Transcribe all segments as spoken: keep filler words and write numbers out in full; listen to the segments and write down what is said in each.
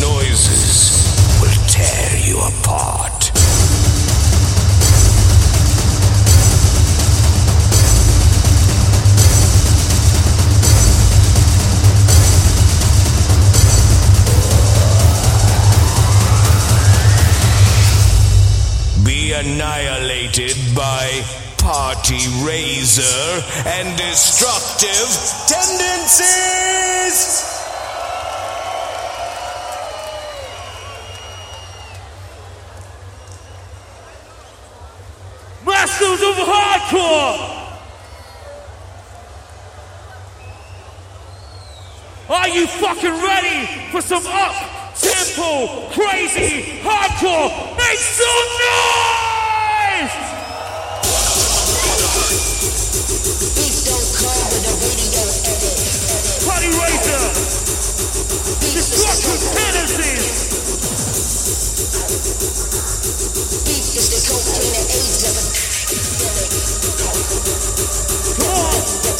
noises will tear you apart. Be annihilated by Party Razor and destructive tendencies! Masters of Hardcore! Are you fucking ready for some up-tempo, crazy, hardcore? Make some noise! Party Razor! Destructive tendencies! Is the cocaine and AIDS epidemic? Come on!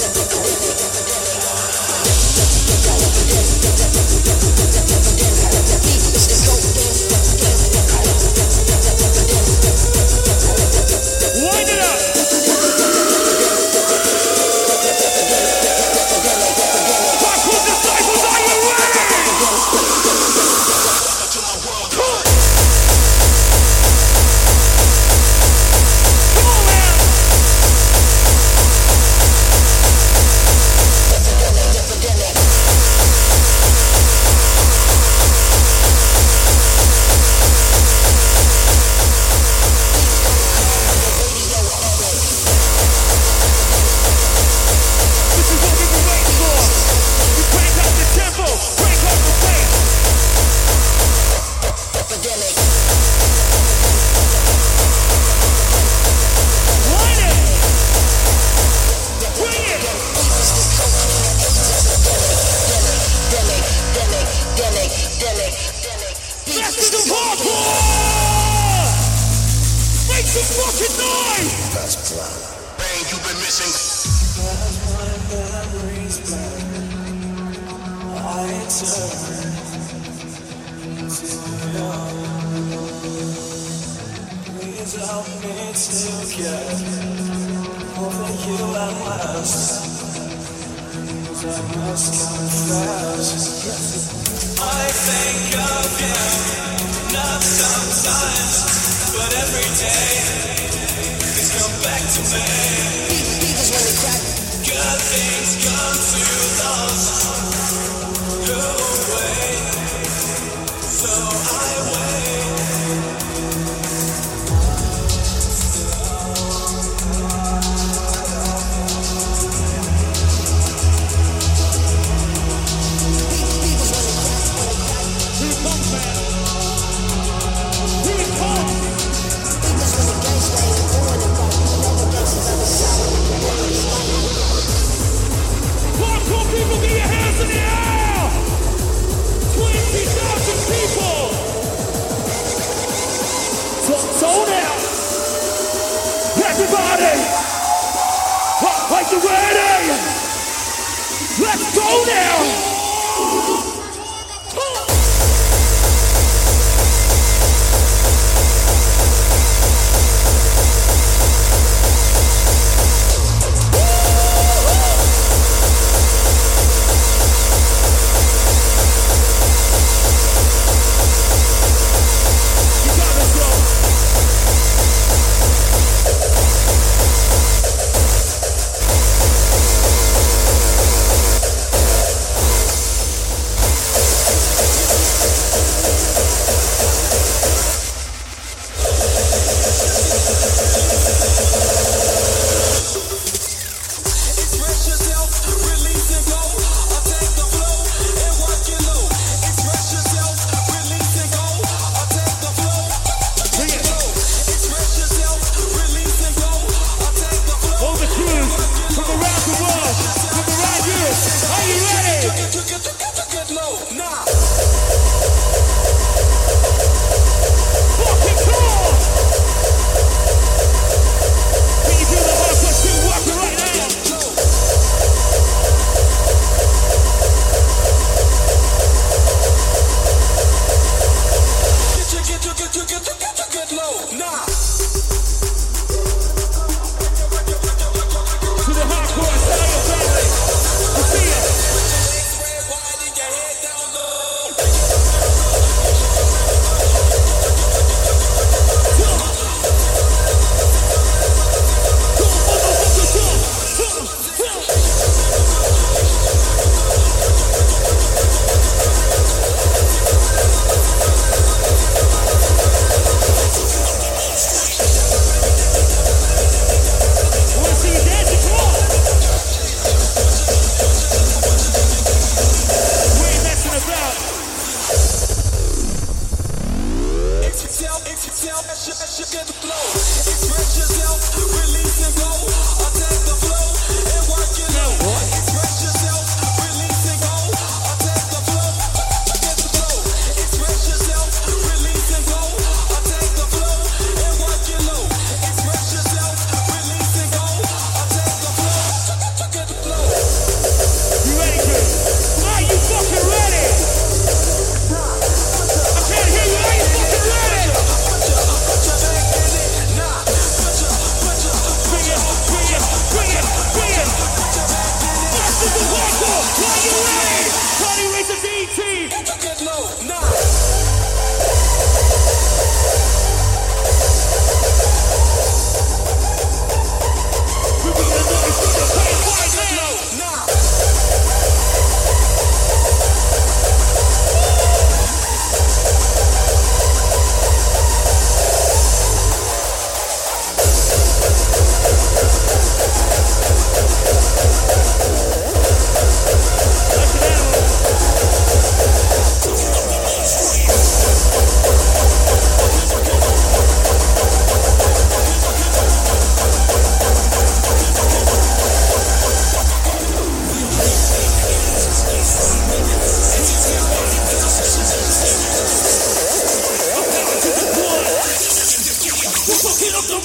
Wind it up! Hardcore disciples, are you ready?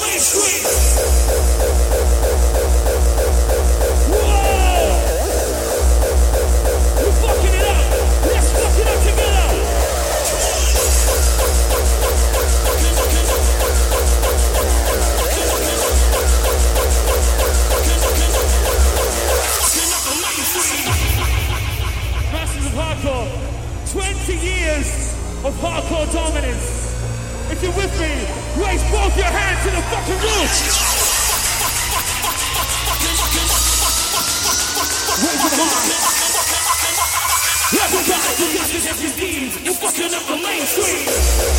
mainstream. Whoa! We're fucking it up. Let's fuck it up together. Masters of Hardcore. twenty years of hardcore dominance. If you're with me, raise both your hands to the fucking roof. Raise them high. Everybody, because this is deeds. You're fucking up the mainstream.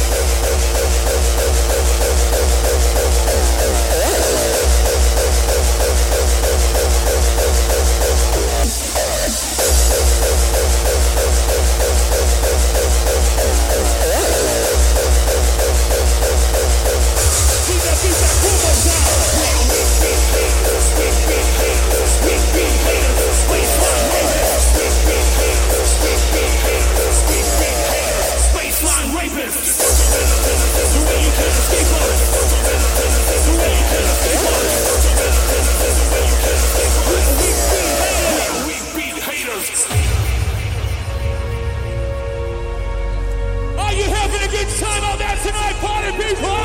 Are you having a good time out there tonight, party people?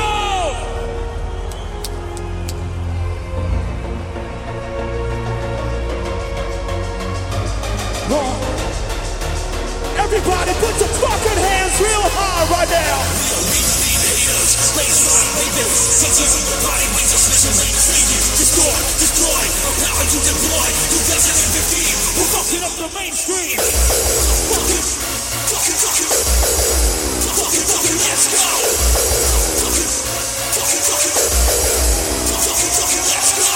Everybody put your fucking hands real high right now. Destroy, destroy, power you deploy. twenty fifteen, we're fucking up the mainstream. Fucking, fucking, fucking, fucking, fucking, let's go. Fucking, fucking, fucking, fucking, fucking, let's go.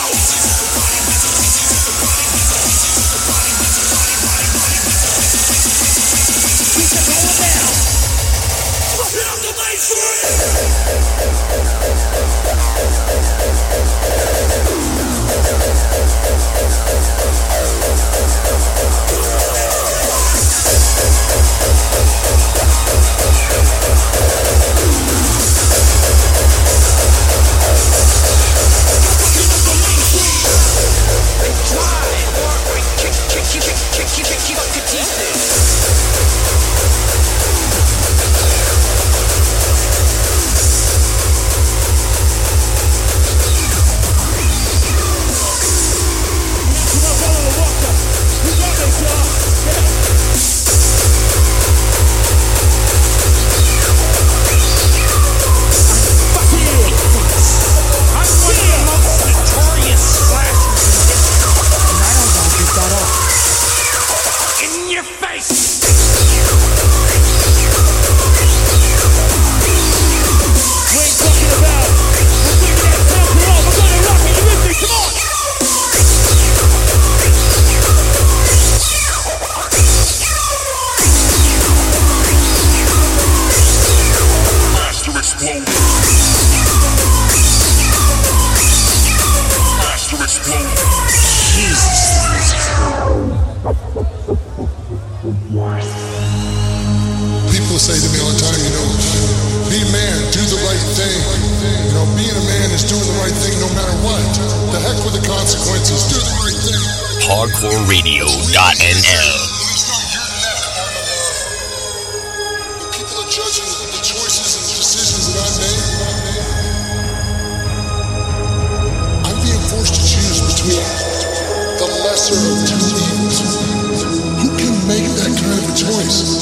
People say to me all the time, you know, be a man, do the right thing. You know, being a man is doing the right thing no matter what. The heck with the consequences, do the right thing. hardcore radio dot n l People are judging the choices and the decisions that I made. I'm being forced to choose between the lesser of two evils. Who can make that kind of a choice?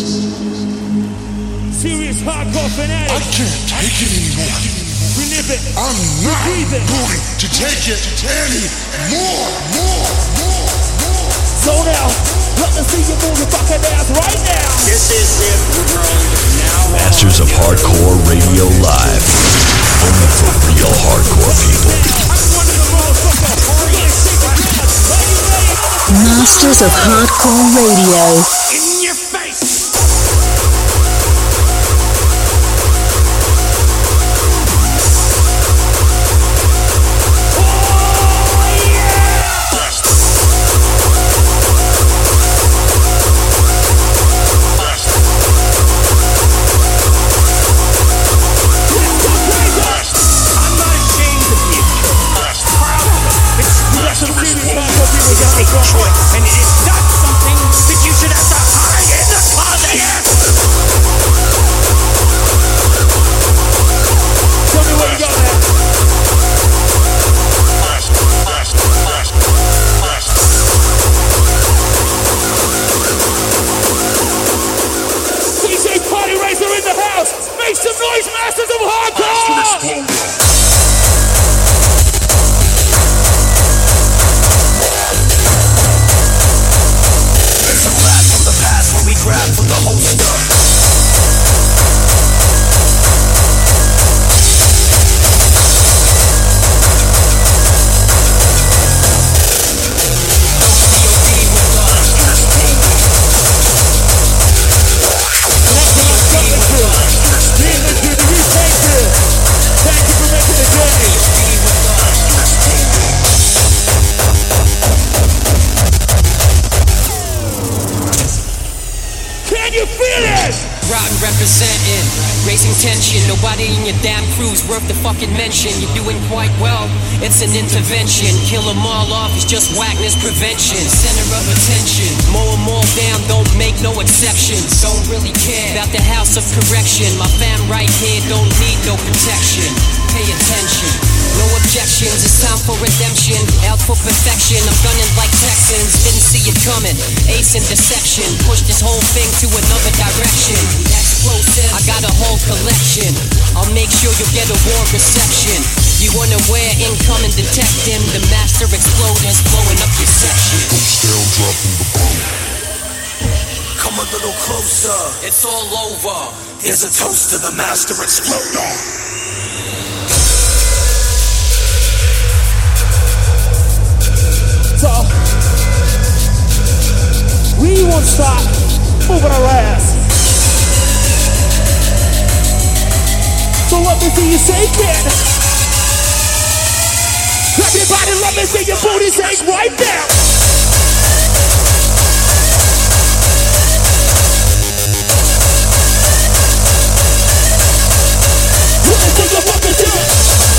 Serious hardcore fanatic. I can't take it anymore. We live it. I'm not going to take it anymore. More, more, more. Zone out. Let me see you move your fucking ass right now. This is it, world. Now Masters of Hardcore Radio Live. Only for real hardcore people. Masters of Hardcore Radio. In your face. I'm not ashamed Make some noise, masters of hardcore! There's a blast from the past when we grab from the holster. Rotten representing, raising tension. Nobody in your damn crew's worth the fucking mention. You're doing quite well, it's an intervention. Kill them all off, it's just whackness prevention. Center of attention, mow them all down, don't make no exceptions. Don't really care about the house of correction. My fam right here don't need no protection. Pay attention, no objections, it's time for redemption. Out for perfection, I'm gunning like Texans. Didn't see it coming, ace in deception. Push this whole thing to another direction. Explosive, I got a whole collection. I'll make sure you get a warm reception. You unaware, incoming detecting. The master exploders blowing up your section. Ghost down, dropping the bomb. Come a little closer. It's all over. Here's a toast to the master exploder. So, we won't stop moving our ass. So let me see you shake it. Everybody let me see your booty shake right now. Let me see your fucking dance.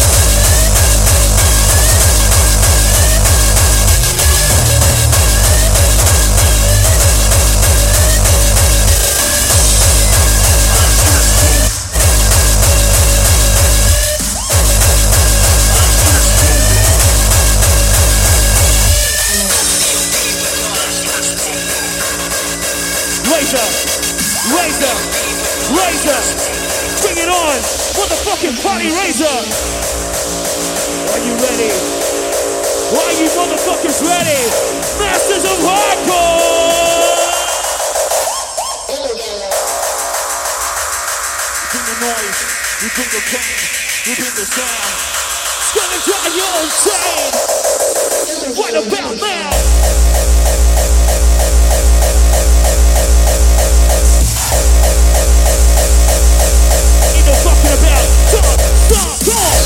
Razor, Razor, Razor, bring it on, motherfucking party Razor. Are you ready? Are you motherfuckers ready? Masters of Hardcore! You bring the noise, you bring the pain, you bring the sound. It's gonna drive you insane. What about now? Ain't no fucking about. Stop, stop, stop.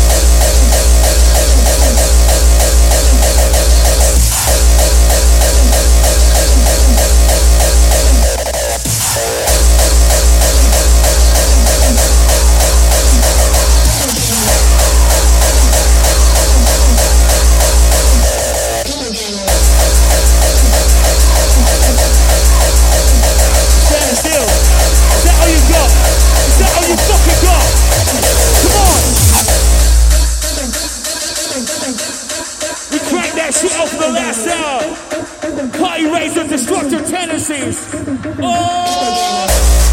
Stand still. Is that all you got? Is that all you fucking got? Come on. We cranked that shit out for the last hour. Party Razor, destructive tendencies. Oh!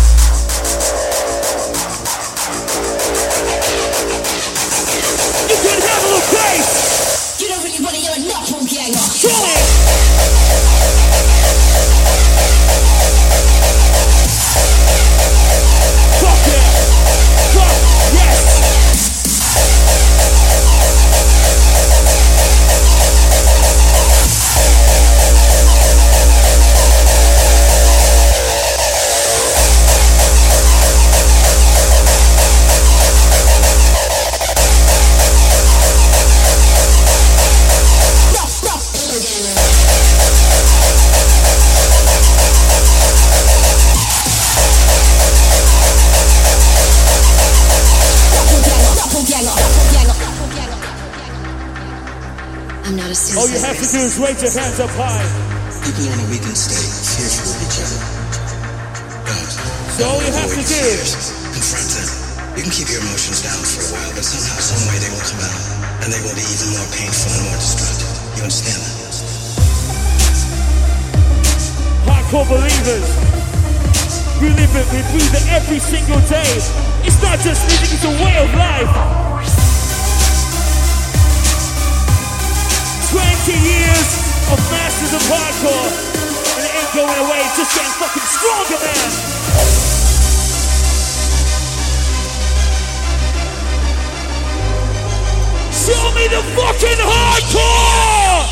You can handle a bass. You don't really want to hear a knuckle ganger. Show it. Fuck yeah. Fuck yes. I'm not a suicide. All you have to do is raise your hands up high. People are in a weakened state, fearful of each other. Don't. So all you have to do Fears. Confront them. You can keep your emotions down for a while, but somehow, some way they will come out, and they will be even more painful and more destructive. You understand that? hardcore believers. We live it, we breathe it every single day. It's not just music, it's a way of life. twenty years of masters of hardcore, and it ain't going away, it's just getting fucking stronger, man. Show me the fucking hardcore!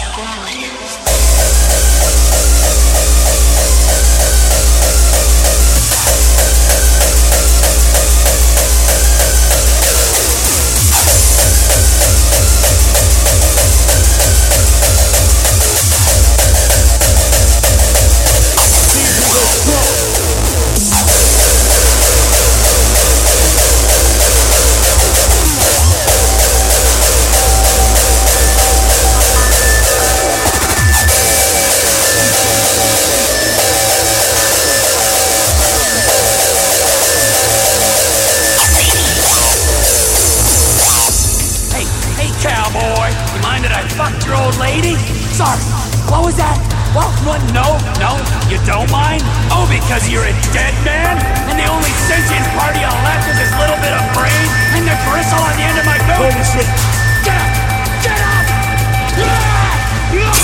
Sorry, what was that? What? What? No, no, you don't mind? Oh, because you're a dead man? And the only sentient part of you left is this little bit of brain and the gristle on the end of my boot? Holy shit. Get up! Get up! Yeah! Yeah!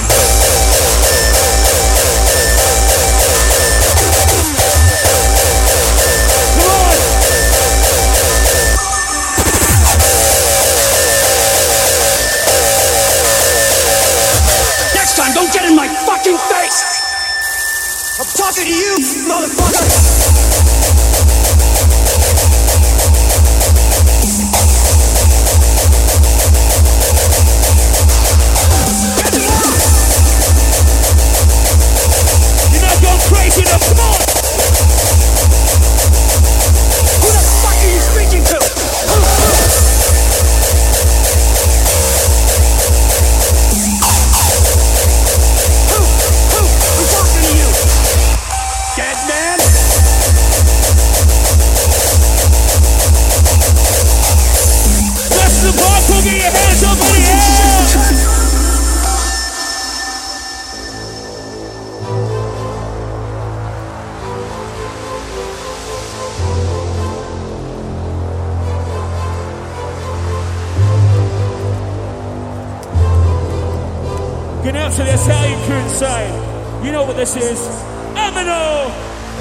Don't get in my fucking face! I'm talking to you, motherfucker! You're not going crazy enough, come on! Who the fuck are you speaking to? Get your hands up in the air! Get out to the Italian crew inside. You know what this is. Amino!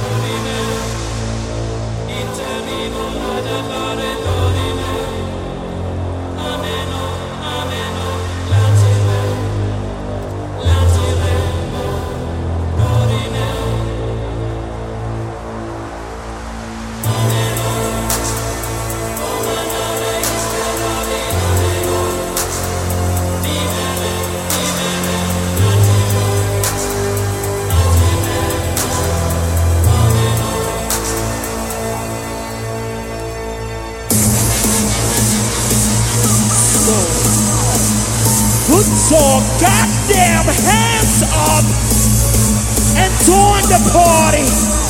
Put your goddamn hands up and join the party.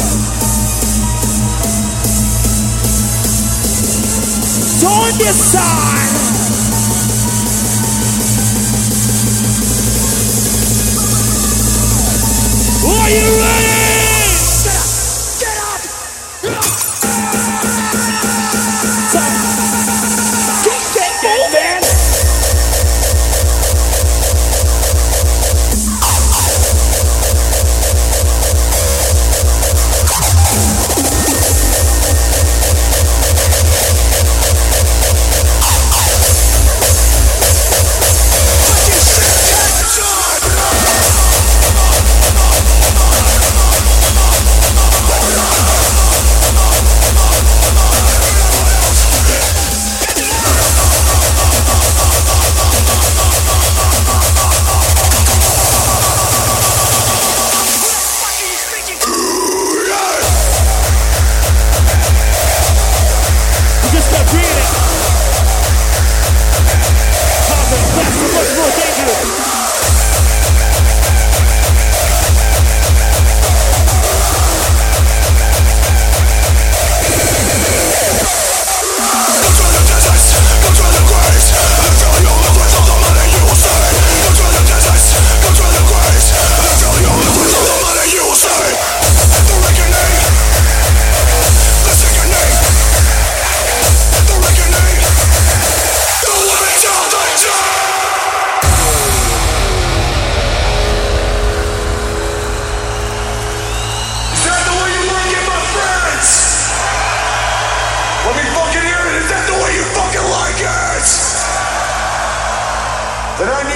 Join this side. Are you ready? Get up! Get up! Keep that moving. Come on!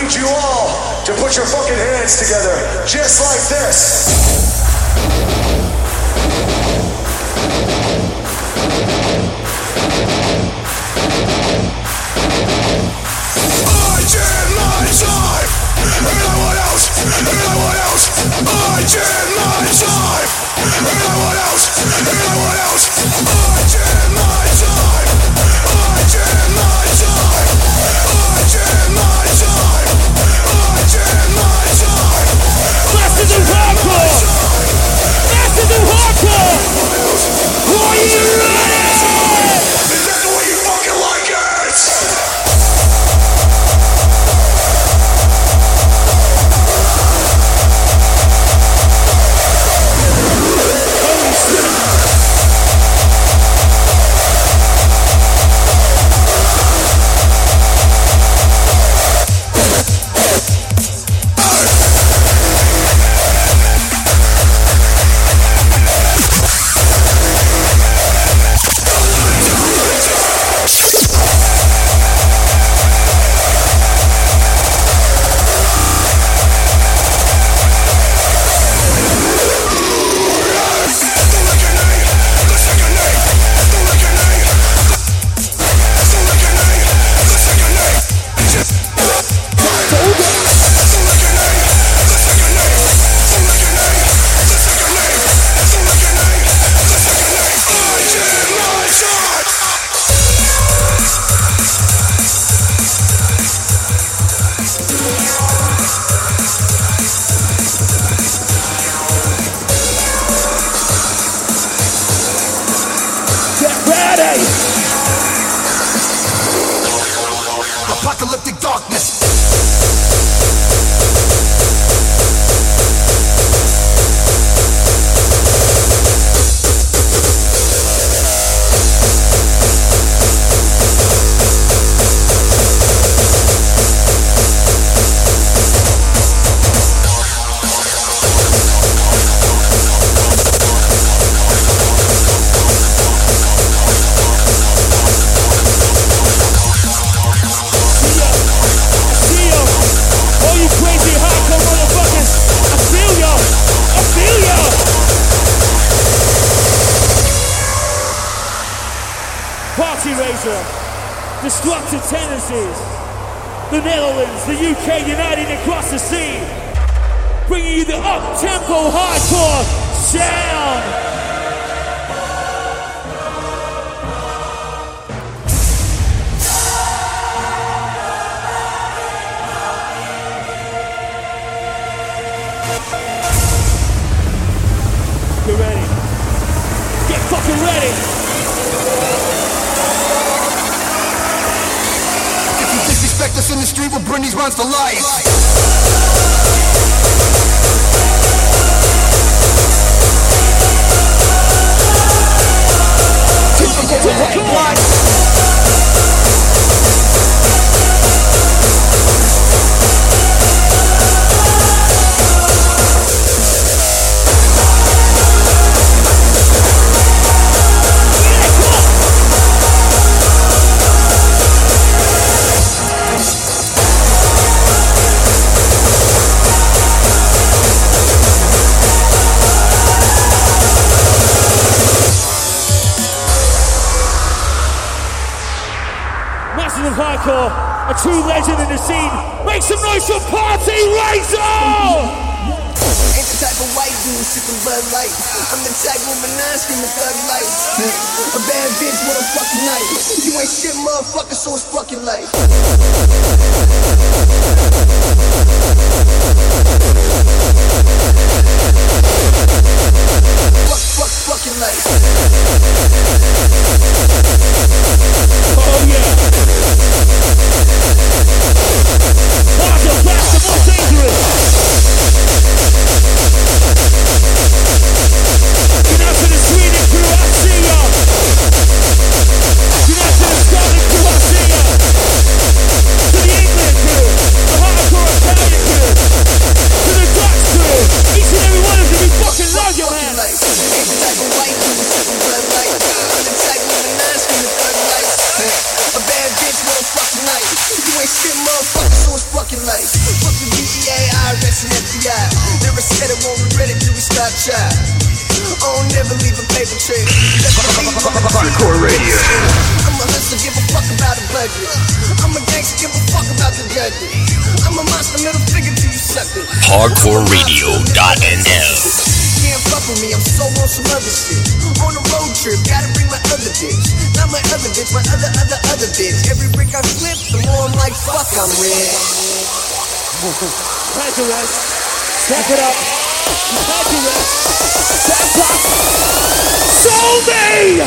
need you all to put your fucking hands together, just like this. I did my time, and no one else, and no one else. I did my time, and no one else, and no one else. I did my time, I did my time, I did my time, I did my time. Masters of hardcore, masters of hardcore. Are you ready? Is that the way you fucking like it? Apocalyptic darkness. Destructive tendencies. The Netherlands, the U K uniting across the sea, bringing you the up-tempo hardcore sound. Get ready. Get fucking ready. Disrespect us in the street, we'll bring these rounds to life. Typical, typical. Hardcore, a true legend in the scene. Make some noise for Party Razor! Ain't the type of white dude sipping Bud Light. I'm the type of banana screaming thug life. A bad bitch with a fucking knife. You ain't shit, motherfucker, so it's fucking life. Fuck, fuck, fucking life. Oh yeah. Harder, faster, more dangerous. Get out to the Sweden crew, I see ya. Get out to the Scotland crew, I see ya. To the England crew, the hardcore Italian crew, to the Dutch crew. Each and every one of you, we fucking love your hands. Ain't the type of white dude sipping Bud Light. I'm the type of banana screaming thug life. A bad bitch with a fucking knife. You ain't shit, motherfucker, so it's fucking life. leave a paper trail. Hardcore radio. I'm a hustler, give a fuck about a budget. I'm a gangster, give a fuck about the judges. I'm a monster, middle finger to you suckers. Hardcore radio dot N L. Can't fuck with me, I'm so on some other shit. On a road trip, gotta bring my other bitch. Not my other bitch, my other, other, other bitch. Every brick I flip, the more I'm like, fuck, I'm red. Prejudice, step it up. Prejudice, step up. Soul me!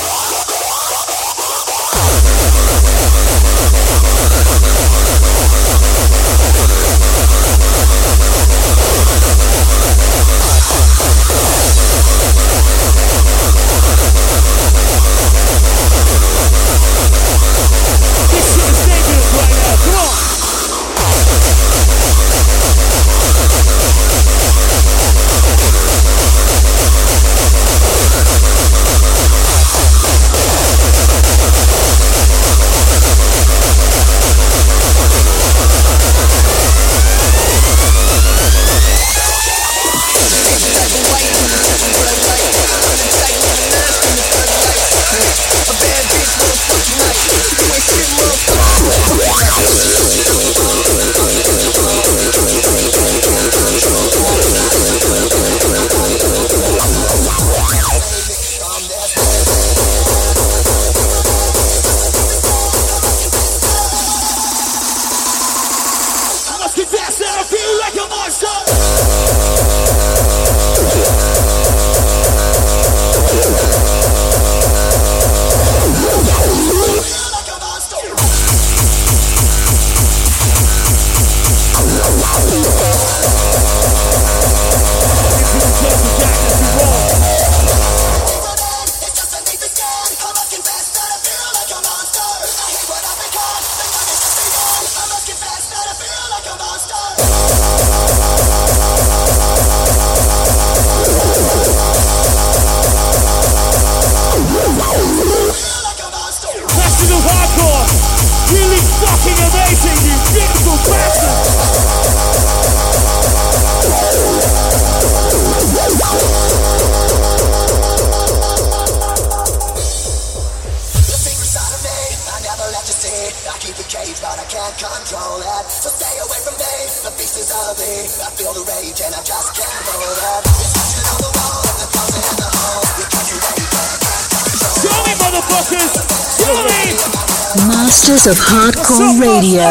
Masters of Hardcore Radio.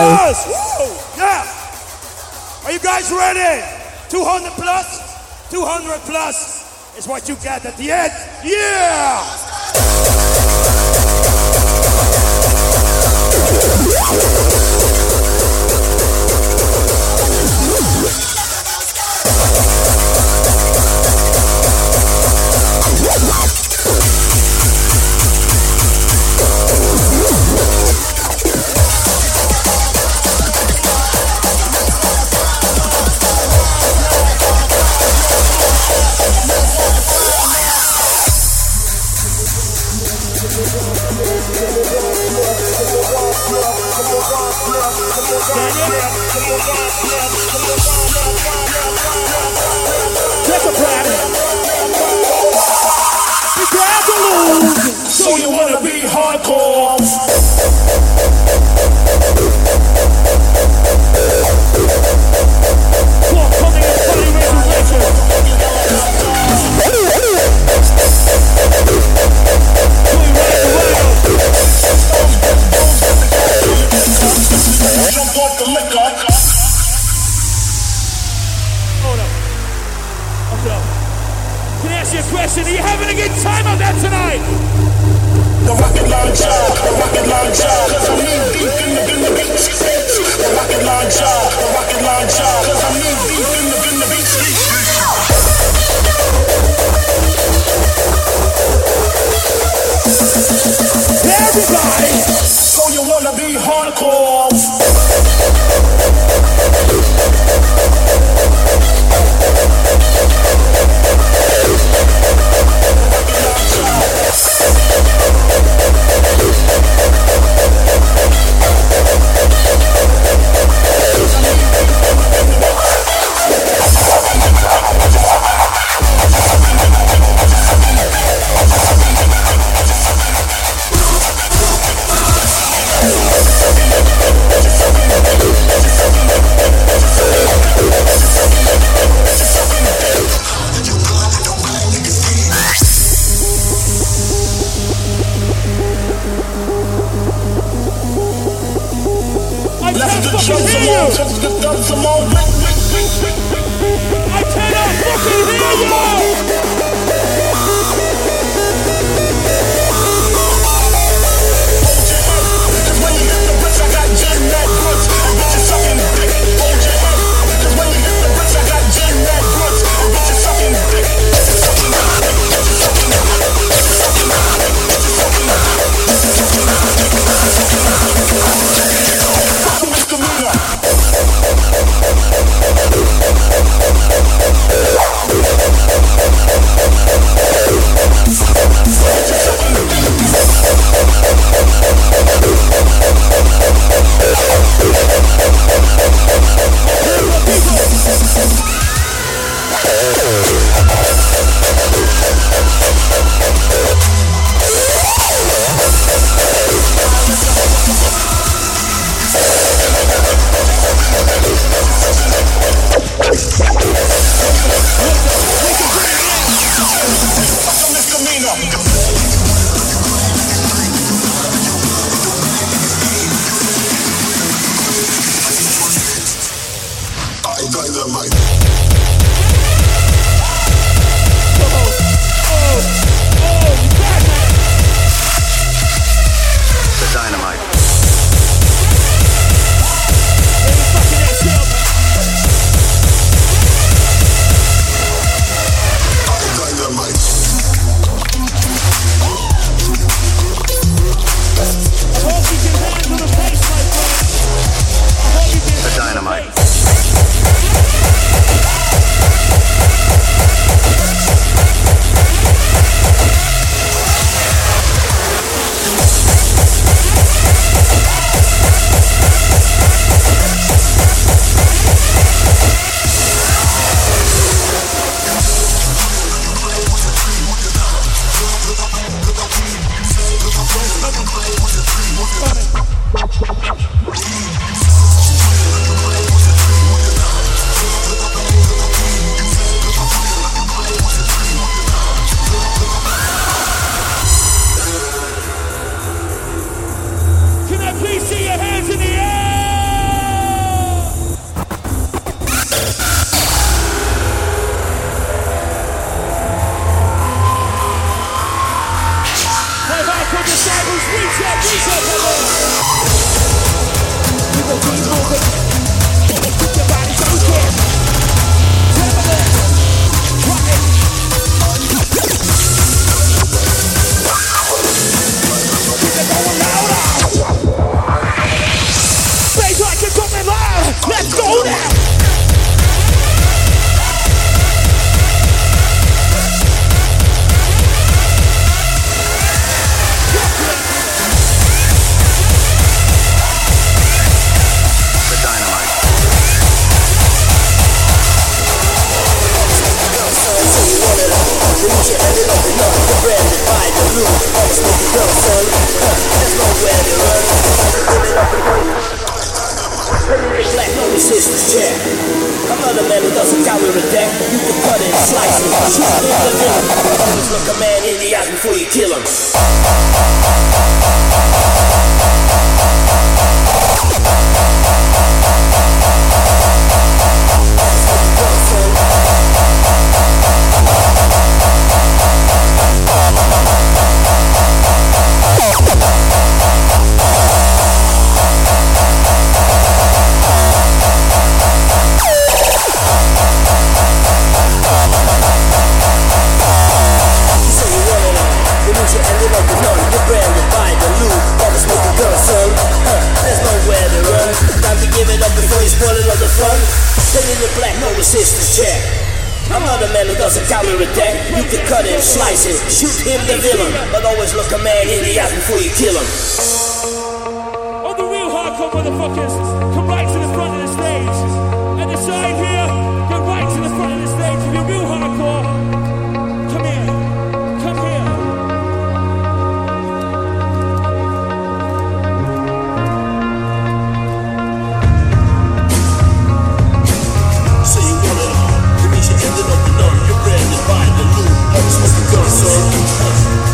Yeah. Are you guys ready? two hundred plus? two hundred plus is what you get at the end. Yeah! So you wanna be hardcore? Well, coming in funny resurrection. Jump off the liquor. Hold up. Hold up. Can I ask you a question? Are you having a good time out there tonight? The rocket launcher, the rocket launcher, cause I'm knee deep in the, in the beach. The rocket launcher, the rocket launcher, cause I'm knee deep in the, in the beach. Everybody, so you wanna be hardcore? cannot fucking hear you!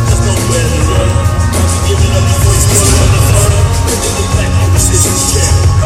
Give it up before you spoil it on the phone. Black on the system's chair.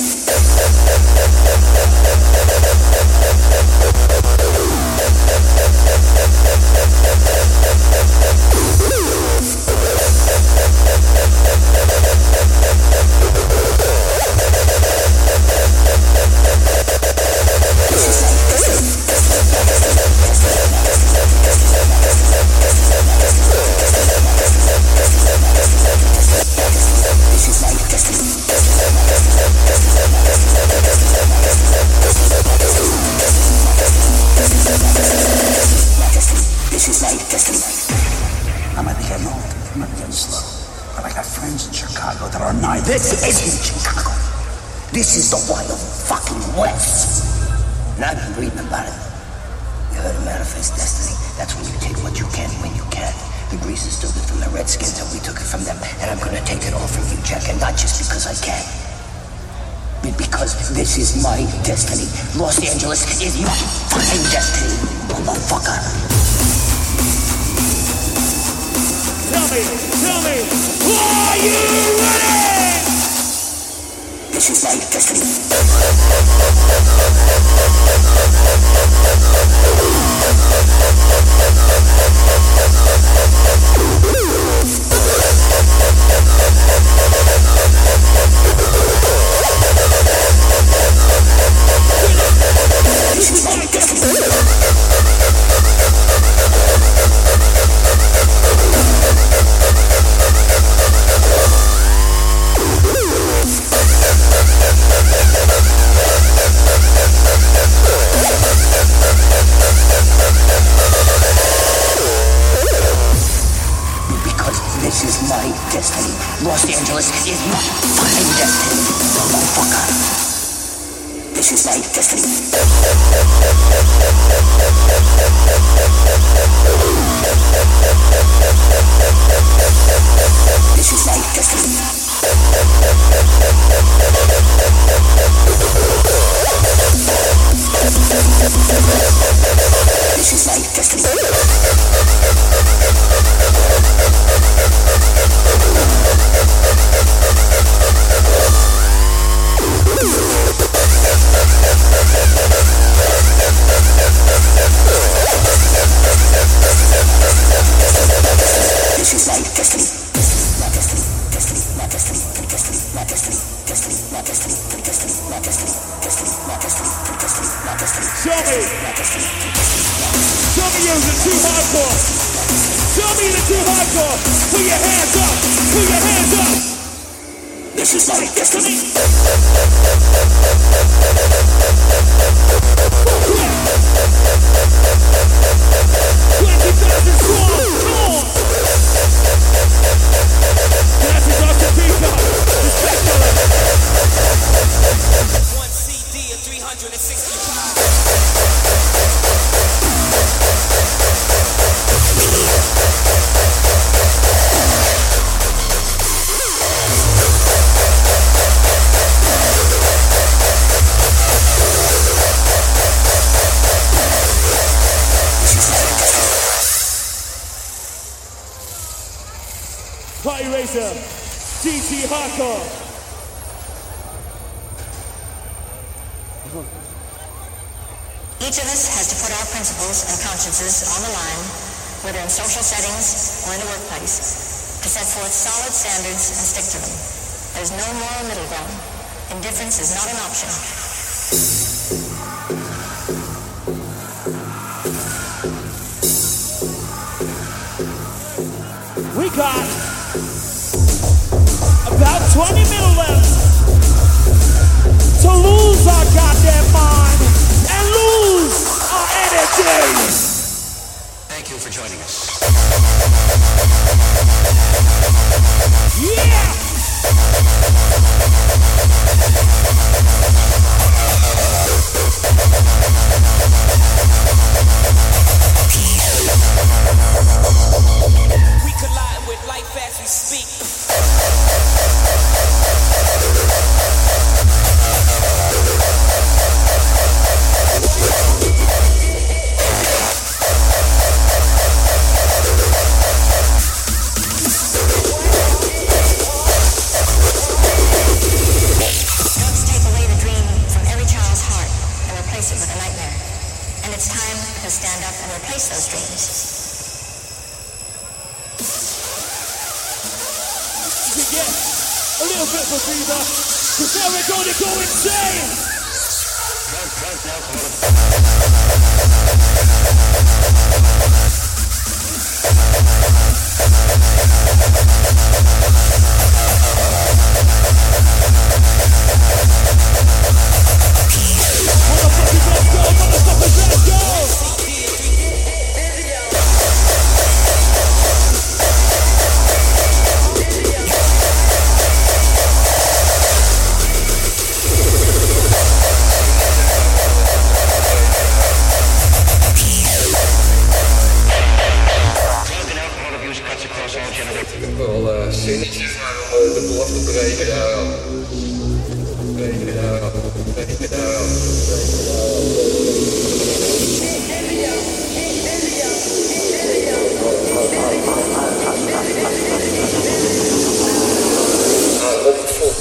Each of us has to put our principles and consciences on the line, whether in social settings or in the workplace, to set forth solid standards and stick to them. There's no moral middle ground. Indifference is not an option. We got about twenty minutes left to lose our goddamn mind and lose our energy. Thank you for joining us. Yeah! We collide with life as we speak. a bit for Fever, cause now we're gonna go insane! Motherfuckers, let's go! Motherfuckers, let's go! Ik heb wel uh, zinnetjes, maar uh, de belofte breken daarop. Breken daarop. Breken daarop. Breken daarop. Opgefokt.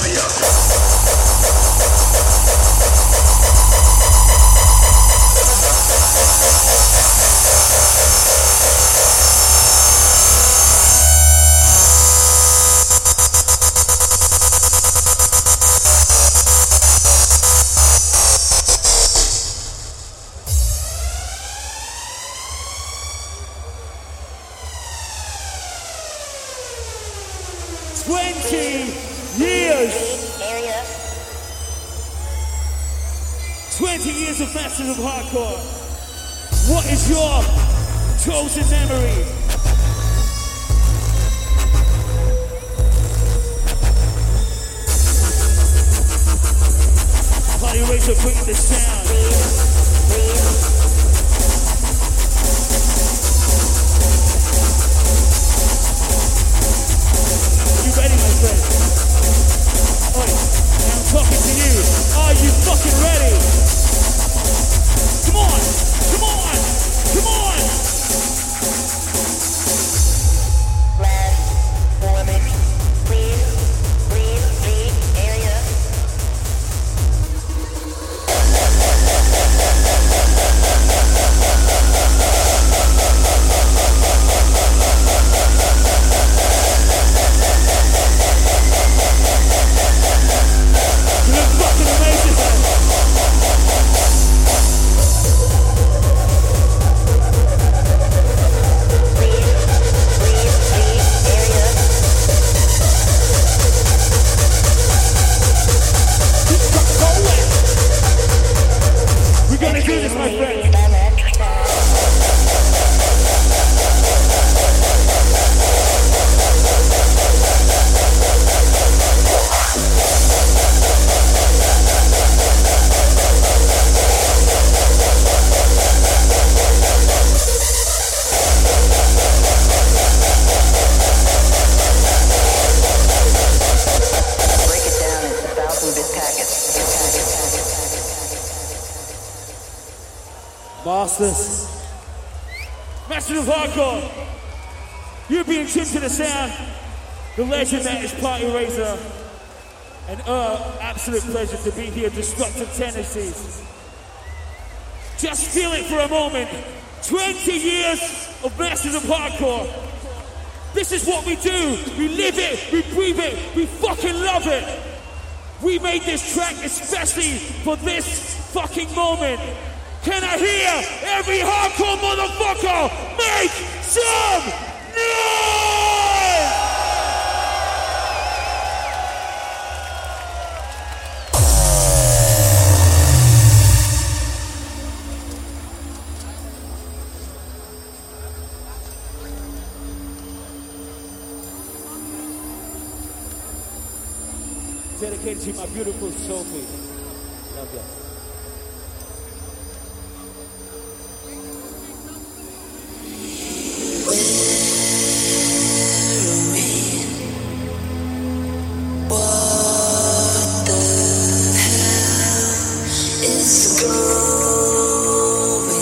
twenty years. twenty years of Masters of Hardcore. What is your chosen memory? Party Racer bringing the sound. You ready, my friend? Oi, I'm talking to you. Are you fucking ready? Come on, come on, come on! Last four minutes. Please leave the area. You look fucking amazing, man. We're gonna do this, my friend. Break it down into a thousand bit packets. Masters. Masters of Hardcore. You're being tuned to the sound. The legend that is Party Razor. And uh, absolute pleasure to be here. Destructive Tendencies. Just feel it for a moment. twenty years of Masters of Hardcore. This is what we do. We live it, we breathe it, we fucking love it. We made this track especially for this fucking moment. Can I hear every hardcore motherfucker make some noise? Dedicated to my beautiful Sophie. Love you. What the hell is going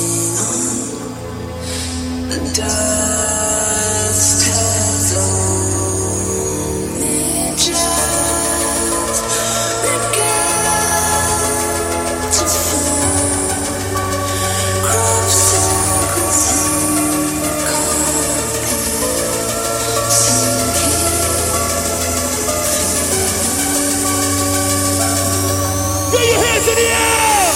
on? The dust has only just begun to fall. Crop circles in the carpet, sinking. Put your hands in the air!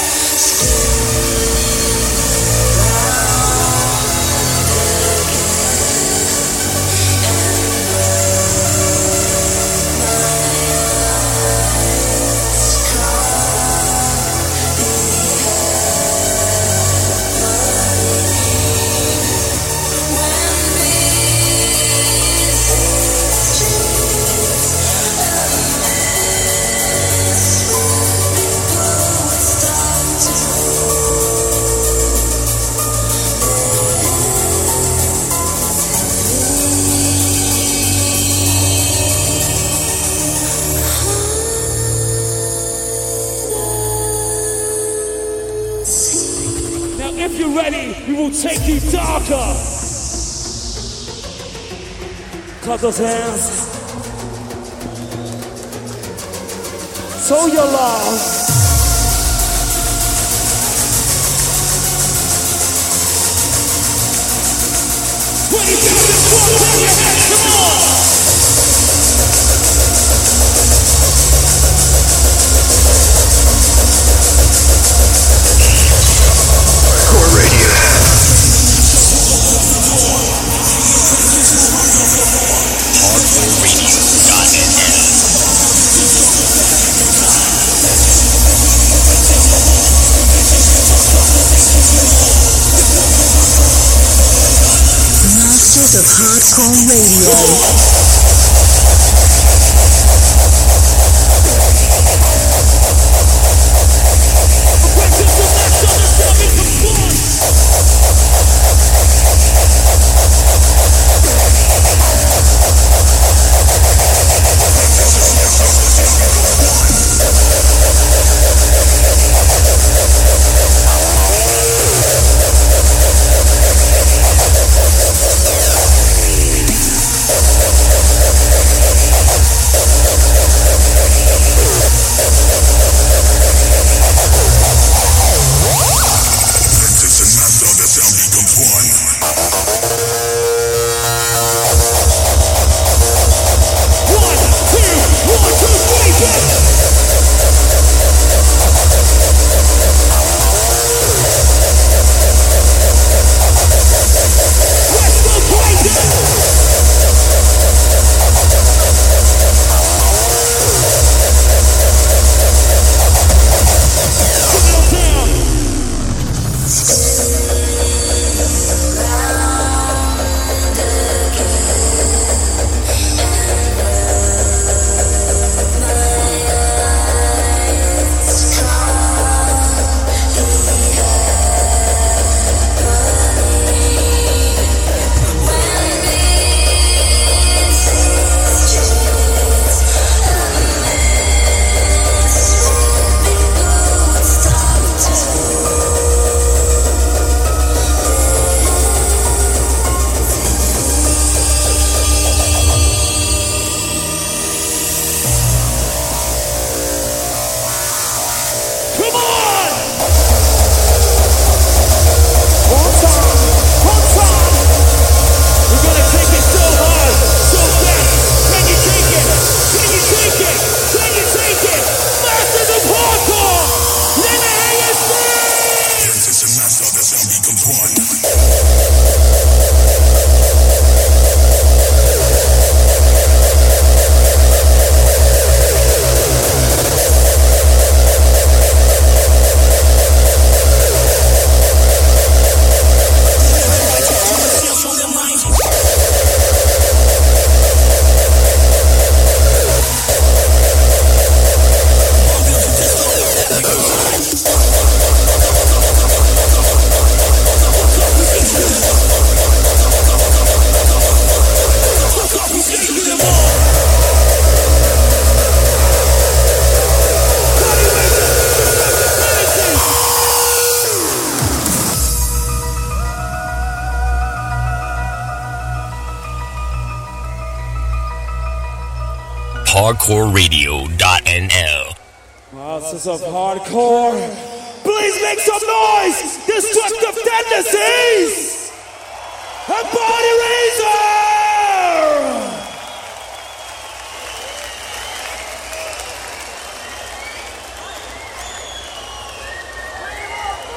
Now if you're ready, we will take you darker. Clap those hands. show your love. Hardcore Radio. Hardcore Radio dot N L. Masters of Hardcore Radio. Hardcore Radio dot N L. Masters of Hardcore, please make some noise! Destructive tendencies! And body raisers!